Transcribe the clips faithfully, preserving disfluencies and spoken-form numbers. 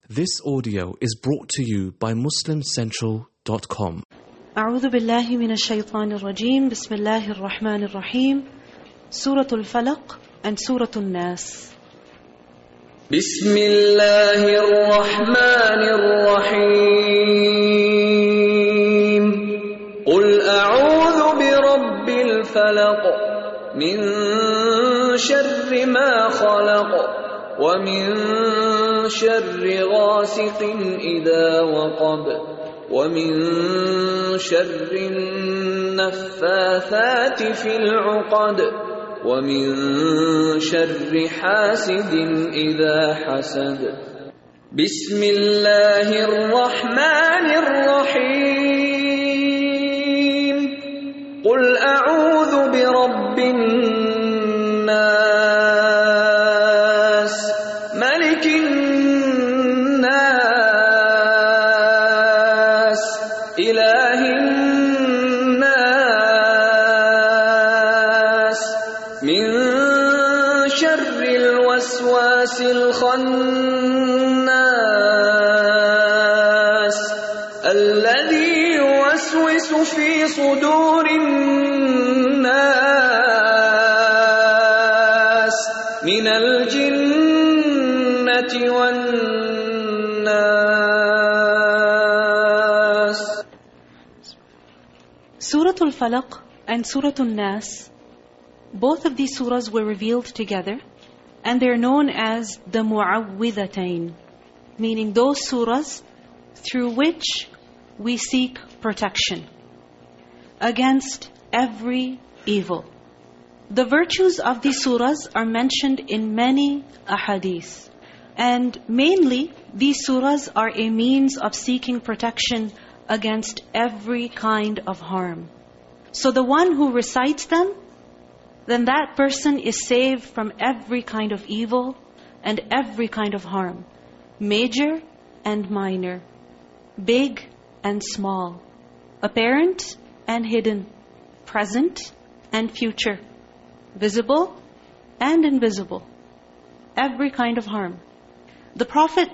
This audio is brought to you by muslim central dot com. أعوذ بالله من الشيطان الرجيم بسم الله الرحمن الرحيم سورة الفلق and سورة الناس. بسم الله الرحمن الرحيم قل أعوذ برب الفلق من شر ما خلق ومن شر غاسق إذا وقب ومن شر النفاثات في العقد ومن شر حاسد إذا حسد. بسم الله الرحمن الرحيم قل أعوذ برب الناس ملك الناس إله الناس من شر الوسواس الخناس الذي يوسوس في صدور الناس من الجنة والناس. Surah Al-Falaq and Surah Al-Nas, both of these surahs were revealed together, and they're known as the Mu'awwidhatayn, meaning those surahs through which we seek protection against every evil. The virtues of these surahs are mentioned in many ahadith, and mainly these surahs are a means of seeking protection against every kind of harm. So the one who recites them, then that person is saved from every kind of evil and every kind of harm, major and minor, big and small, apparent and hidden, present and future, visible and invisible, every kind of harm. The Prophet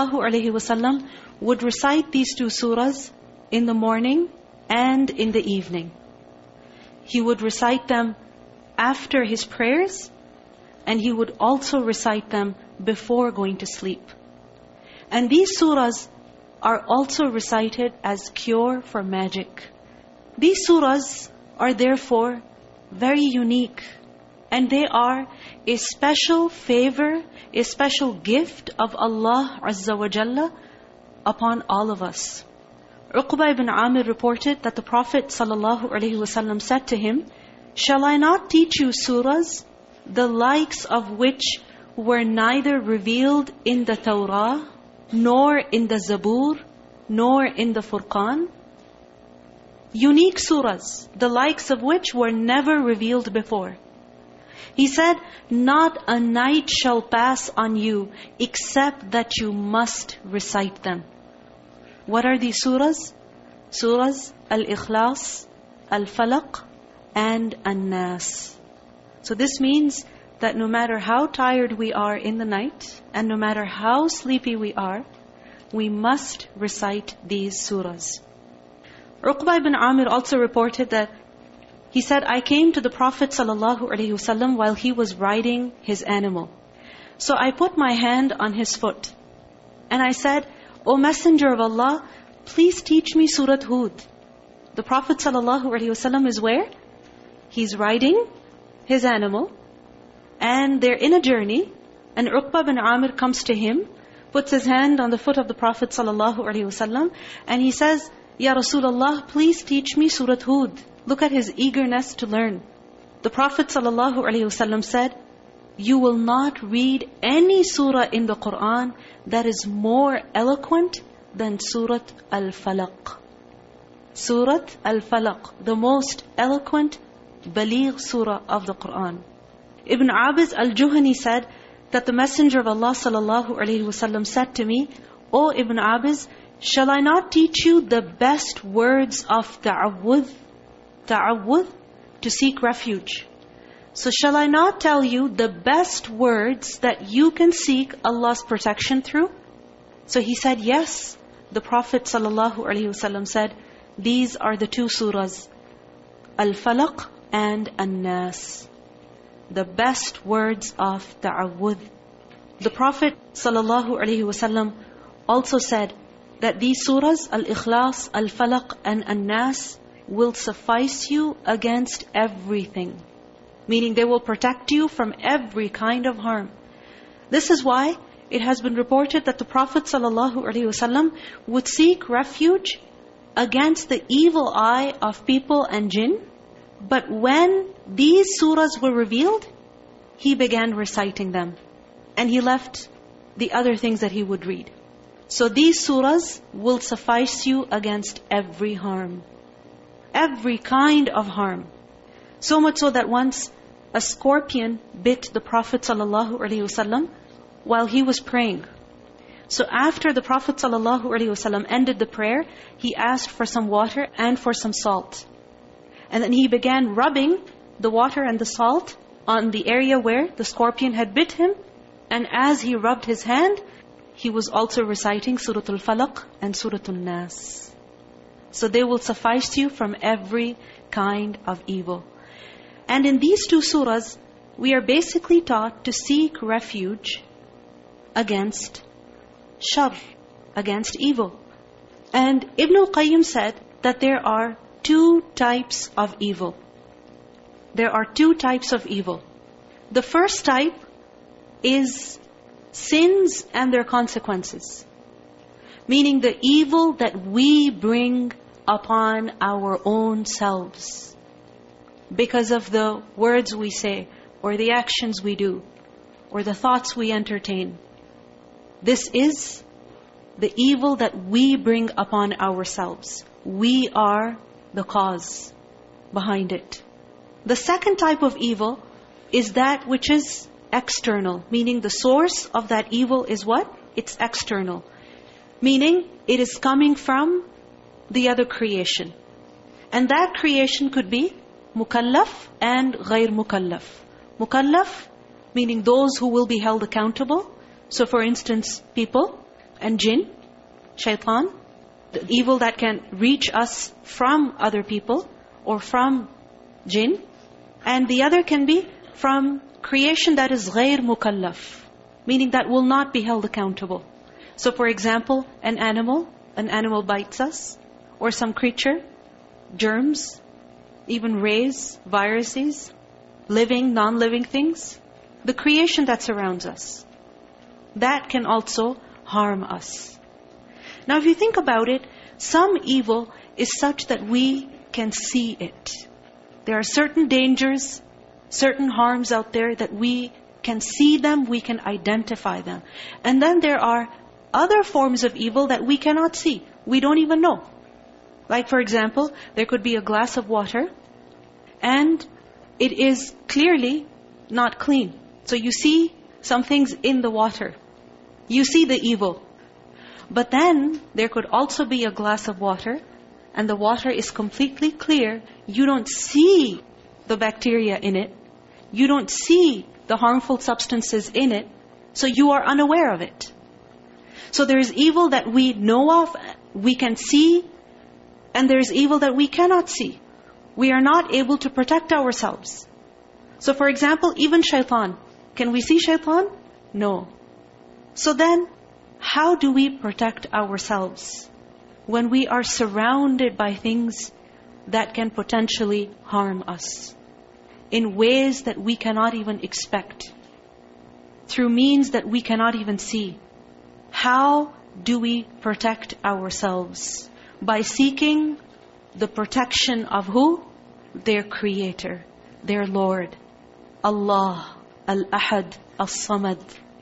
ﷺ would recite these two surahs in the morning and in the evening. He would recite them after his prayers, and he would also recite them before going to sleep. And these surahs are also recited as cure for magic. These surahs are therefore very unique, and they are a special favor, a special gift of Allah Azza wa Jalla upon all of us. Uqba ibn Amir reported that the Prophet ﷺ said to him, "Shall I not teach you surahs, the likes of which were neither revealed in the Torah, nor in the Zabur, nor in the Furqan?" Unique surahs, the likes of which were never revealed before. He said, "Not a night shall pass on you except that you must recite them." What are these surahs? Surahs Al-Ikhlas, Al-Falaq, and An-Nas. So this means that no matter how tired we are in the night, and no matter how sleepy we are, we must recite these surahs. Uqba ibn Amir also reported that he said, "I came to the Prophet ﷺ while he was riding his animal. So I put my hand on his foot, and I said, 'O Messenger of Allah, please teach me Surah Hud.'" The Prophet ﷺ is where? He's riding his animal, and they're in a journey, and Uqba bin Amir comes to him, puts his hand on the foot of the Prophet ﷺ, and he says, "Ya Rasulullah, please teach me Surah Hud." Look at his eagerness to learn. The Prophet ﷺ said, "You will not read any surah in the Qur'an that is more eloquent than Surah Al-Falaq." Surah Al-Falaq, the most eloquent, baligh surah of the Qur'an. Ibn Abiz al-Juhani said that the Messenger of Allah ﷺ said to me, "O Ibn Abiz, shall I not teach you the best words of ta'awudh?" Ta'awudh, to seek refuge. So shall I not tell you the best words that you can seek Allah's protection through? So he said, yes, the Prophet ﷺ said, these are the two surahs, Al-Falaq and An-Nas. The best words of ta'awudh. The Prophet ﷺ also said that these surahs, Al-Ikhlas, Al-Falaq and An-Nas, will suffice you against everything. Meaning they will protect you from every kind of harm. This is why it has been reported that the Prophet ﷺ would seek refuge against the evil eye of people and jinn. But when these surahs were revealed, he began reciting them. And he left the other things that he would read. So these surahs will suffice you against every harm. Every kind of harm. So much so that once a scorpion bit the Prophet ﷺ while he was praying. So after the Prophet ﷺ ended the prayer, he asked for some water and for some salt. And then he began rubbing the water and the salt on the area where the scorpion had bit him. And as he rubbed his hand, he was also reciting Surah Al-Falaq and Surah Al-Nas. So they will suffice you from every kind of evil. And in these two surahs, we are basically taught to seek refuge against shar, against evil. And Ibn al-Qayyim said that there are two types of evil. There are two types of evil. The first type is sins and their consequences. Meaning the evil that we bring upon our own selves. Because of the words we say, or the actions we do, or the thoughts we entertain. This is the evil that we bring upon ourselves. We are the cause behind it. The second type of evil is that which is external. Meaning the source of that evil is what? It's external. Meaning it is coming from the other creation. And that creation could be mukallaf and ghair mukallaf. Mukallaf, meaning those who will be held accountable. So for instance, people and jinn, shaitan, the evil that can reach us from other people or from jinn. And the other can be from creation that is ghair mukallaf, meaning that will not be held accountable. So for example, an animal, an animal bites us, or some creature, germs, even rays, viruses, living, non-living things, the creation that surrounds us, that can also harm us. Now if you think about it, some evil is such that we can see it. There are certain dangers, certain harms out there that we can see them, we can identify them. And then there are other forms of evil that we cannot see. We don't even know. Like for example, there could be a glass of water and it is clearly not clean. So you see some things in the water. You see the evil. But then there could also be a glass of water and the water is completely clear. You don't see the bacteria in it. You don't see the harmful substances in it. So you are unaware of it. So there is evil that we know of, we can see, and there is evil that we cannot see. We are not able to protect ourselves. So for example, even shaitan. Can we see shaitan? No. So then, how do we protect ourselves when we are surrounded by things that can potentially harm us in ways that we cannot even expect, through means that we cannot even see? How do we protect ourselves? By seeking the protection of who? Their Creator, their Lord, Allah, Al-Ahad, As-Samad.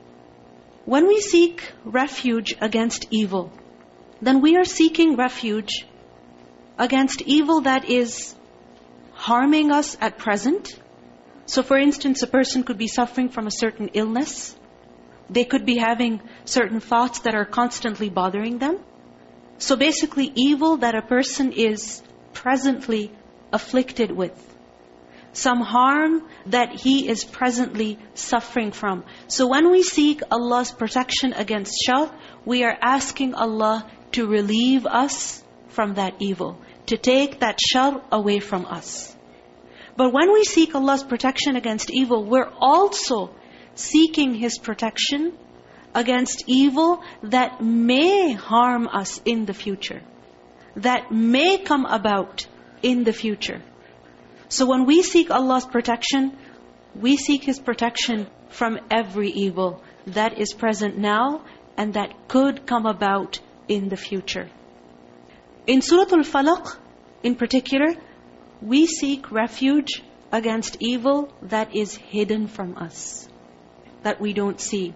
When we seek refuge against evil, then we are seeking refuge against evil that is harming us at present. So for instance, a person could be suffering from a certain illness. They could be having certain thoughts that are constantly bothering them. So basically, evil that a person is presently afflicted with. some harm that he is presently suffering from. So when we seek Allah's protection against shar, we are asking Allah to relieve us from that evil, to take that shar away from us. But when we seek Allah's protection against evil, we're also seeking His protection against evil that may harm us in the future, that may come about in the future. So when we seek Allah's protection, we seek His protection from every evil that is present now and that could come about in the future. In Surah Al-Falaq, in particular, we seek refuge against evil that is hidden from us, that we don't see.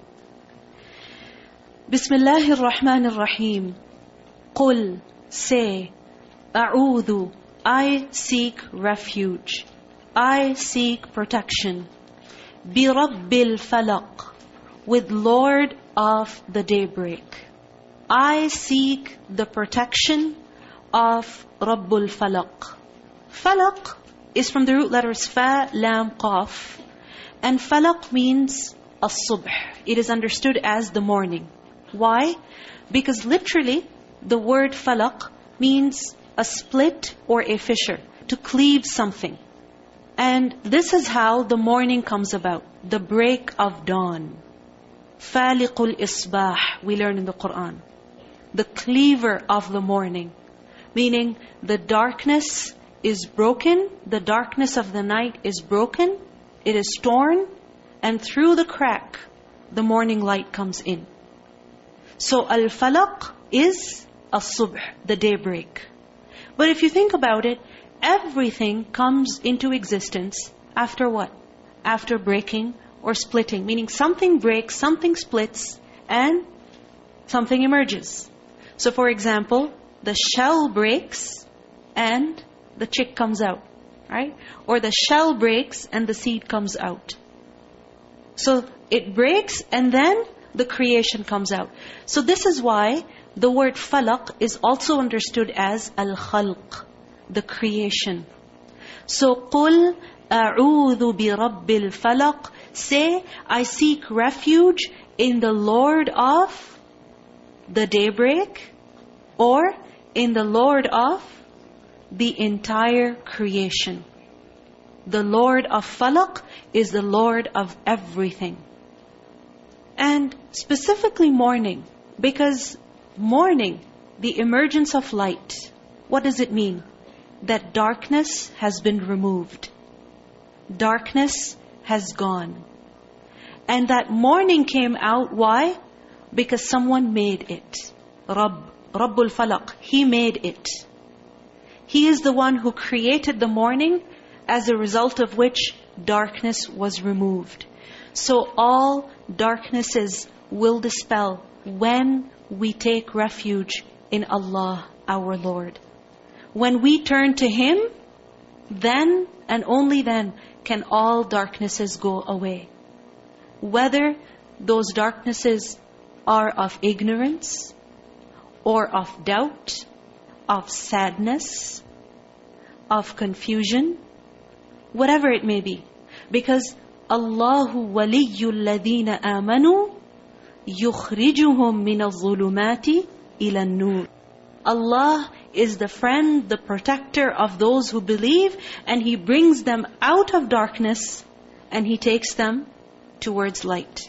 Bismillahir Rahmanir Rahim. Qul, say, A'udhu, I seek refuge, I seek protection. Bi Rabbil Falaq, with Lord of the daybreak. I seek the protection of Rabbul Falaq. Falaq is from the root letters Fa, Lam, Qaf. And Falaq means as-subh. It is understood as the morning. Why? Because literally, the word Falaq means a split or a fissure, to cleave something. And this is how the morning comes about, the break of dawn. Faliqul Isbah, we learn in the Qur'an. The cleaver of the morning. Meaning, the darkness is broken, the darkness of the night is broken, it is torn, and through the crack, the morning light comes in. So, Al-Falaq is As-Subh, the daybreak. But if you think about it, everything comes into existence after what? After breaking or splitting. Meaning something breaks, something splits, and something emerges. So for example, the shell breaks and the chick comes out, right? Or the shell breaks and the seed comes out. So it breaks and then the creation comes out. So this is why the word falaq is also understood as al-khalq, the creation. So qul a'udhu bi rabbil falaq, say I seek refuge in the Lord of the daybreak, or in the Lord of the entire creation. The Lord of falaq is the Lord of everything. And specifically morning, because morning, the emergence of light, what does it mean? That darkness has been removed. Darkness has gone. And that morning came out, why? Because someone made it. Rabb, Rabbul Falaq, He made it. He is the one who created the morning, as a result of which darkness was removed. So all darknesses will dispel when we take refuge in Allah, our Lord. When we turn to Him, then and only then can all darknesses go away. Whether those darknesses are of ignorance, or of doubt, of sadness, of confusion, whatever it may be. Because Allahu waliyyul ladhina amanu yukhrijuhum minal zulumati ila nur. Allah is the friend, the protector of those who believe, and He brings them out of darkness and He takes them towards light.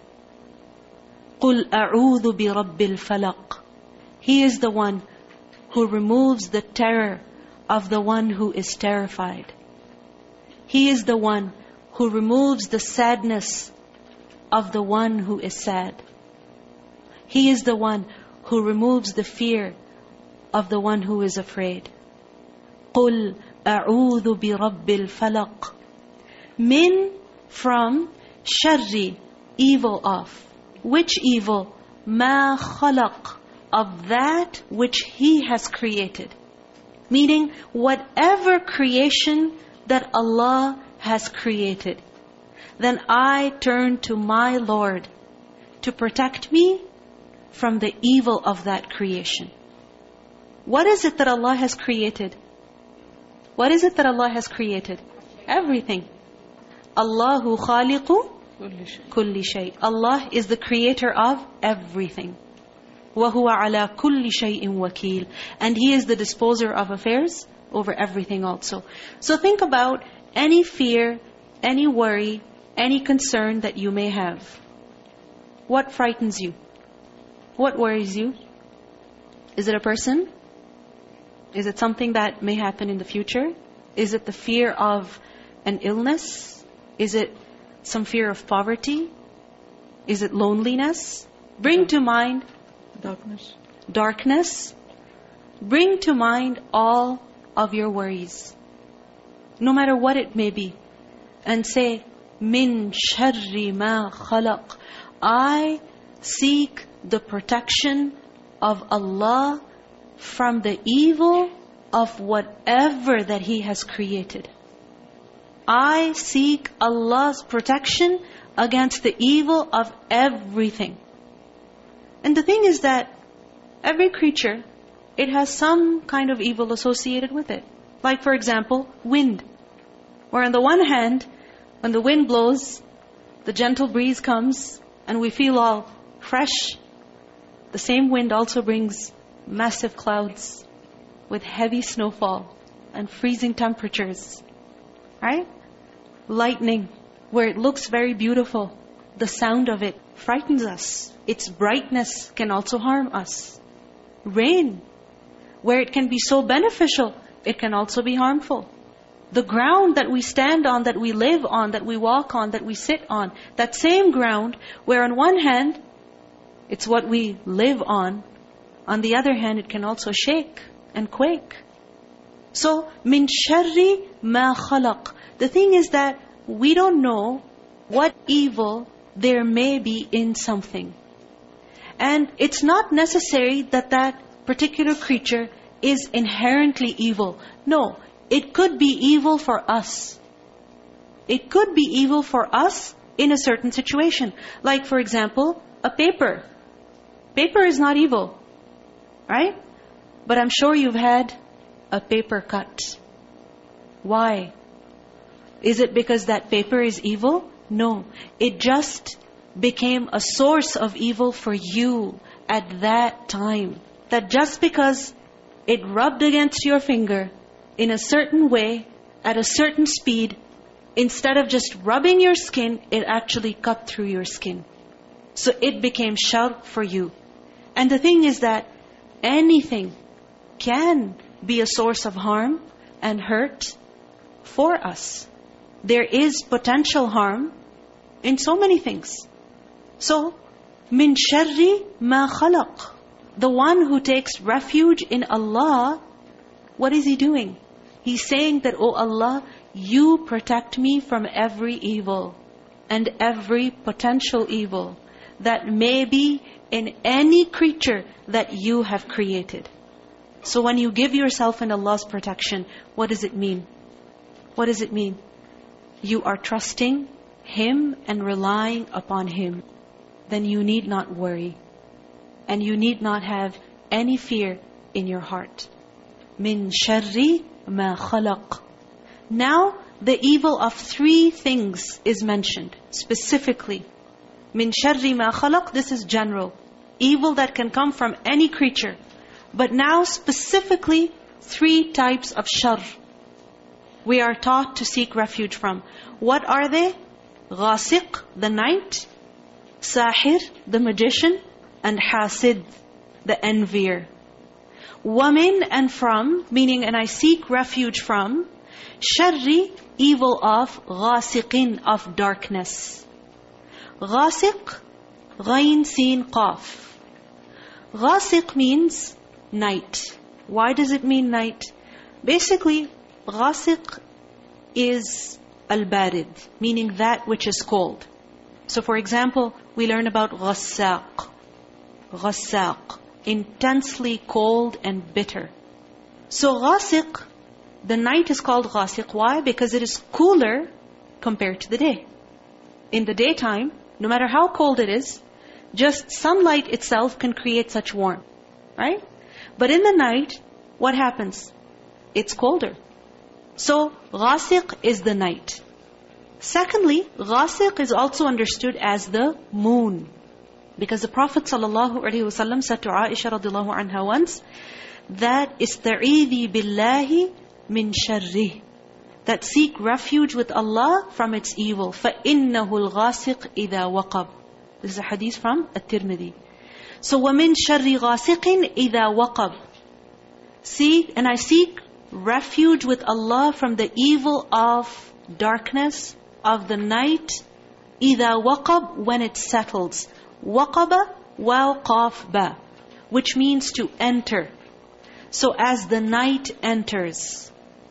قُلْ أَعُوذُ بِرَبِّ الْفَلَقِ. He is the one who removes the terror of the one who is terrified. He is the one who removes the sadness of the one who is sad. He is the one who removes the fear of the one who is afraid. قُلْ أَعُوذُ بِرَبِّ الْفَلَقِ. Min, from, sharri, evil of. Which evil? مَا خَلَقْ, of that which He has created. Meaning, whatever creation that Allah has created, then I turn to my Lord to protect me from the evil of that creation. What is it that Allah has created? What is it that Allah has created? Everything. Allahu khaliqu kulli shay. Allah is the creator of everything. وَهُوَ عَلَى كُلِّ شَيْءٍ وَكِيلٌ. And He is the disposer of affairs over everything also. So think about any fear, any worry, any concern that you may have. What frightens you? What worries you? Is it a person? Is it something that may happen in the future? Is it the fear of an illness? Is it some fear of poverty? Is it loneliness? Bring to mind Darkness. darkness. Bring to mind all of your worries, no matter what it may be, and say, Min sharri ma khalaq. I seek the protection of Allah from the evil of whatever that He has created. I seek Allah's protection against the evil of everything. And the thing is that every creature, it has some kind of evil associated with it. Like for example, wind. Where on the one hand, when the wind blows, the gentle breeze comes and we feel all fresh. The same wind also brings massive clouds with heavy snowfall and freezing temperatures. Right? Lightning, where it looks very beautiful. The sound of it frightens us. Its brightness can also harm us. Rain, where it can be so beneficial, it can also be harmful. The ground that we stand on, that we live on, that we walk on, that we sit on, that same ground, where on one hand, it's what we live on, on the other hand, it can also shake and quake. So, min sharri ma khalaq. The thing is that we don't know what evil there may be in something. And it's not necessary that that particular creature is inherently evil. No, it could be evil for us. It could be evil for us in a certain situation. Like for example, a paper. Paper is not evil, right? But I'm sure you've had a paper cut. Why? Is it because that paper is evil? No. It just became a source of evil for you at that time. That just because it rubbed against your finger in a certain way, at a certain speed, instead of just rubbing your skin, it actually cut through your skin. So it became shar for you. And the thing is that anything can be a source of harm and hurt for us. There is potential harm in so many things. So, min sharri ma khalaq. The one who takes refuge in Allah, what is he doing? He's saying that, oh Allah, you protect me from every evil and every potential evil that may be in any creature that you have created. So when you give yourself in Allah's protection, what does it mean? What does it mean? You are trusting Him and relying upon Him. Then you need not worry. And you need not have any fear in your heart. Min sharri ma khalaq. Now, the evil of three things is mentioned specifically. Min sharri ma khalaq, this is general. Evil that can come from any creature. But now specifically, three types of shar we are taught to seek refuge from. What are they? Ghasiq, the night. Sahir, the magician. And hasid, the envier. Wamin, and from, meaning and I seek refuge from, sharri, evil of, ghasiqin, of darkness. Ghasiq, ghain, sin, qaf. Ghasiq means night. Why does it mean night? Basically, ghasiq is al-barid, meaning that which is cold. So for example, we learn about ghassaq. Ghassaq, intensely cold and bitter. So ghasiq, the night is called ghasiq. Why? Because it is cooler compared to the day. In the daytime, no matter how cold it is, just sunlight itself can create such warmth. Right? But in the night, what happens? It's colder. So, غاسق is the night. Secondly, غاسق is also understood as the moon. Because the Prophet ﷺ said to Aisha radiallahu anha once, that استعيذي بالله من شره, that seek refuge with Allah from its evil. فَإِنَّهُ الْغَاسِقِ إِذَا وَقَبْ. This is a hadith from At-Tirmidhi. So, وَمِن شَرِّ غَاسِقٍ إِذَا وَقَبْ. Seek, and I seek refuge with Allah from the evil of darkness, of the night, إِذَا وَقَبْ, when it settles. وَقَبَ waw qaf ba, which means to enter. So as the night enters.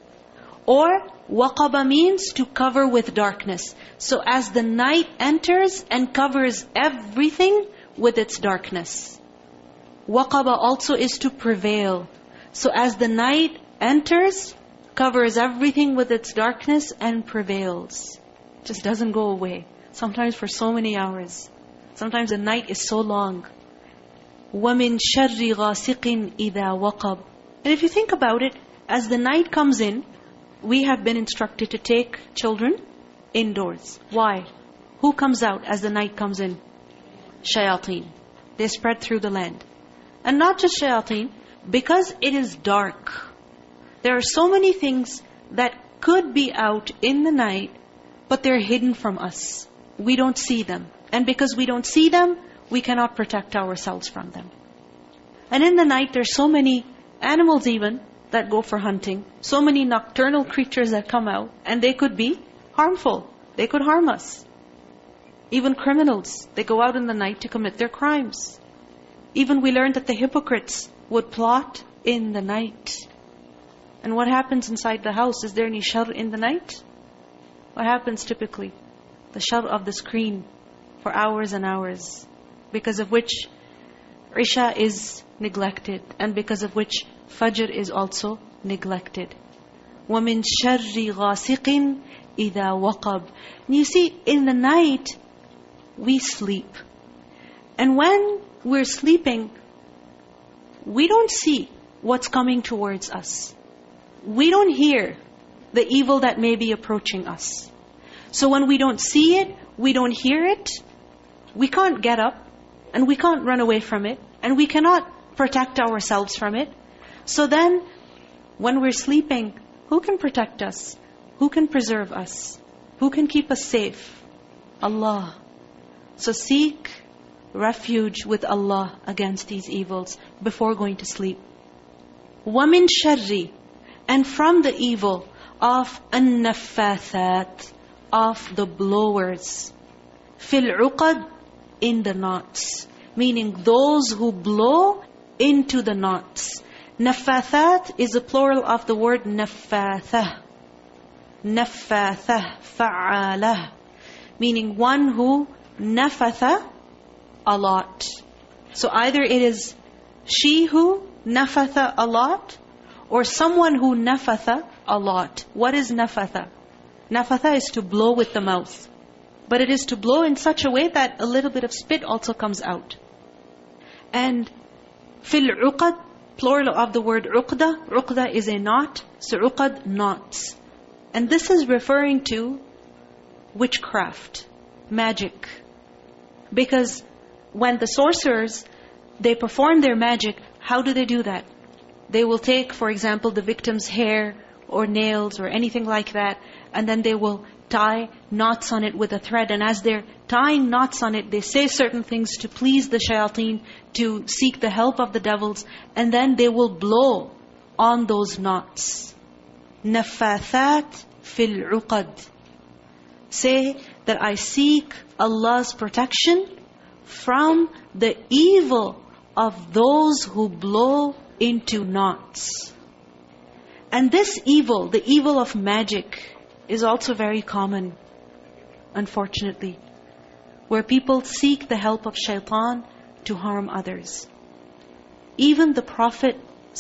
Or waqaba means to cover with darkness. So as the night enters and covers everything with its darkness. Waqaba also is to prevail. So as the night enters, covers everything with its darkness and prevails. Just doesn't go away. Sometimes for so many hours. Sometimes the night is so long. وَمِن شَرِّ غَاسِقٍ إِذَا وَقَبْ. And if you think about it, as the night comes in, we have been instructed to take children indoors. Why? Who comes out as the night comes in? Shayateen. They spread through the land. And not just shayateen, because it is dark. There are so many things that could be out in the night, but they're hidden from us. We don't see them. And because we don't see them, we cannot protect ourselves from them. And in the night, there's so many animals even that go for hunting. So many nocturnal creatures that come out. And they could be harmful. They could harm us. Even criminals, they go out in the night to commit their crimes. Even we learned that the hypocrites would plot in the night. And what happens inside the house? Is there any shar in the night? What happens typically? The shar of the screen for hours and hours. Because of which Isha is neglected. And because of which Fajr is also neglected. وَمِن شَرِّ غَاسِقٍ إِذَا وَقَبْ. And you see, in the night, we sleep. And when we're sleeping, we don't see what's coming towards us. We don't hear the evil that may be approaching us. So when we don't see it, we don't hear it, we can't get up, and we can't run away from it, and we cannot protect ourselves from it. So then, when we're sleeping, who can protect us? Who can preserve us? Who can keep us safe? Allah. So seek refuge with Allah against these evils before going to sleep. وَمِن شَرِّ. And from the evil of النَّفَّاثَاتِ, of the blowers. فِي الْعُقَدِ. In the knots. Meaning those who blow into the knots. Naffathat is a plural of the word naffathah. Naffathah, fa'alah. Meaning one who nafatha a lot. So either it is she who nafatha a lot, or someone who nafatha a lot. What is nafatha? Nafatha is to blow with the mouth. But it is to blow in such a way that a little bit of spit also comes out. And fil uqad, plural of the word uqda. Uqda is a knot. So uqad, knots. And this is referring to witchcraft, magic. Because when the sorcerers, they perform their magic, how do they do that? They will take, for example, the victim's hair or nails or anything like that, and then they will tie knots on it with a thread. And as they're tying knots on it, they say certain things to please the shayateen, to seek the help of the devils. And then they will blow on those knots. Naffathat fil uqad. Say that I seek Allah's protection from the evil of those who blow into knots. And this evil, the evil of magic, is also very common, unfortunately, where people seek the help of shaitan to harm others. Even the Prophet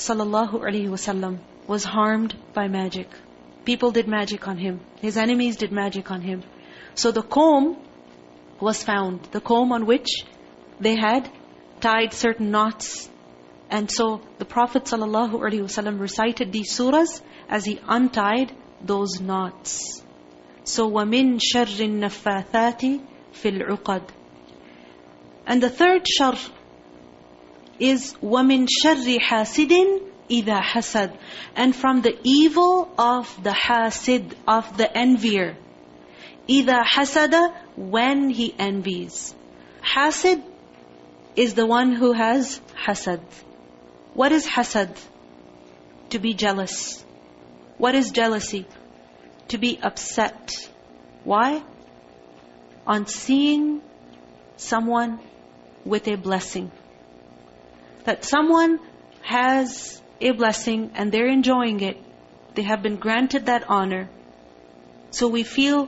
ﷺ was harmed by magic. People did magic on him. His enemies did magic on him. So the comb was found, the comb on which they had tied certain knots. And so the Prophet ﷺ recited these surahs as he untied those knots. So وَمِن شَرِّ النَّفَّاثَاتِ فِي الْعُقَدِ. And the third shar is وَمِن شَرِّ حَاسِدٍ إِذَا حَسَدٍ. And from the evil of the hasid, of the envier. إِذَا حَسَدَ, when he envies. Hasid is the one who has hasad. What is hasad? To be jealous. What is jealousy? To be upset. Why? On seeing someone with a blessing. That someone has a blessing and they're enjoying it. They have been granted that honor. So we feel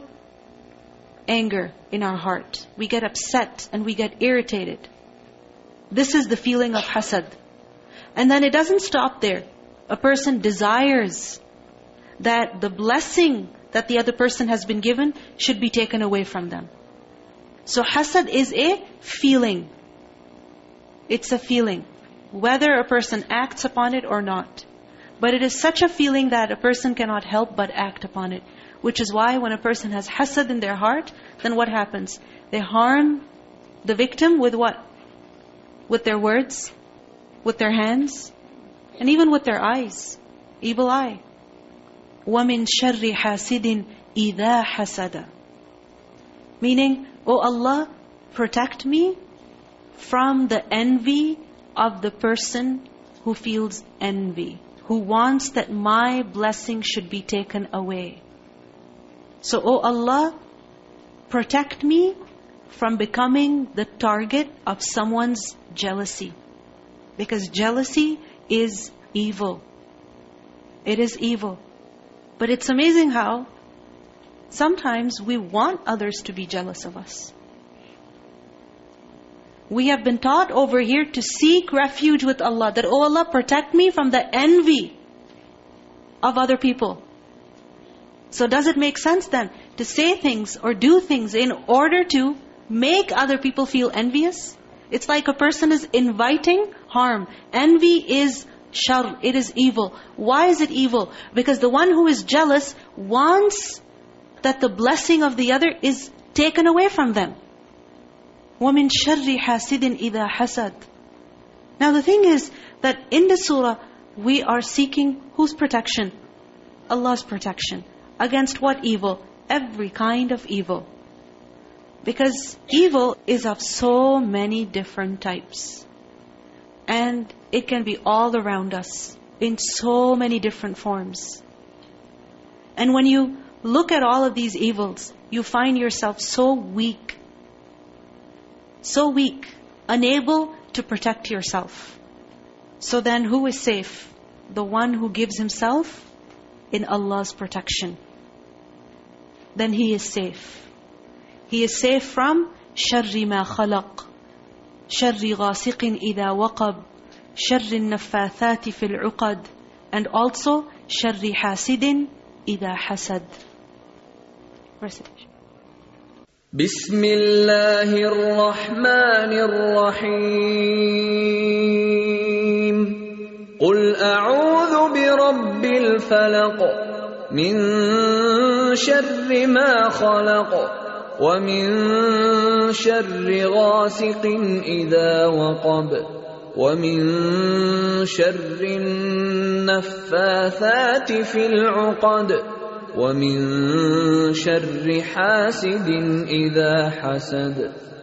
anger in our heart. We get upset and we get irritated. This is the feeling of hasad. And then it doesn't stop there. A person desires that the blessing that the other person has been given should be taken away from them. So hasad is a feeling. It's a feeling. Whether a person acts upon it or not. But it is such a feeling that a person cannot help but act upon it. Which is why when a person has hasad in their heart, then what happens? They harm the victim with what? With their words, with their hands, and even with their eyes. Evil eye. وَمِن شَرِّ حَاسِدٍ إِذَا حَسَدَ. Meaning, oh Allah, protect me from the envy of the person who feels envy, who wants that my blessing should be taken away. So, oh Allah, protect me from becoming the target of someone's jealousy. Because jealousy is evil. It is evil. But it's amazing how sometimes we want others to be jealous of us. We have been taught over here to seek refuge with Allah. That, oh Allah, protect me from the envy of other people. So does it make sense then to say things or do things in order to make other people feel envious? It's like a person is inviting harm. Envy is shar, it is evil. Why is it evil? Because the one who is jealous wants that the blessing of the other is taken away from them. وَمِن شَرِّ حَاسِدٍ إِذَا حَسَدٍ. Now the thing is that in the surah, we are seeking whose protection? Allah's protection. Against what evil? Every kind of evil. Because evil is of so many different types. And it can be all around us in so many different forms. And when you look at all of these evils, you find yourself so weak. So weak, unable to protect yourself. So then who is safe? The one who gives himself in Allah's protection. Then he is safe. He is safe from شَرِّ مَا خَلَقٍ شَرِّ غَاسِقٍ إِذَا وَقَبٍ شَرِّ النَّفَّاثَاتِ فِي الْعُقَدِ, and also شَرِّ حَاسِدٍ إِذَا حَسَدٍ. Recitation. بسم الله الرحمن الرحيم قل أعوذ برب الفلق من شر ما خلق ومن شر غاسق إذا وقب ومن شر النفاثات في العقد ومن شر حاسد إذا حسد.